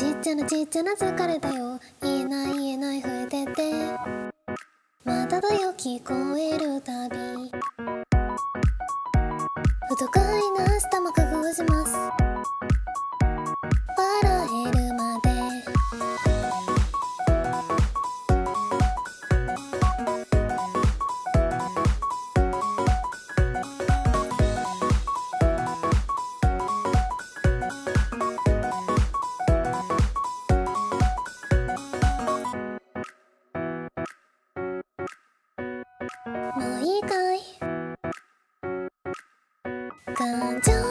ちっちゃなちっちゃな疲れだよ、言えない言えない増えてて、まただよ聞こえるたび、不都会な明日も覚悟します、笑えるまで。もういいかい、感情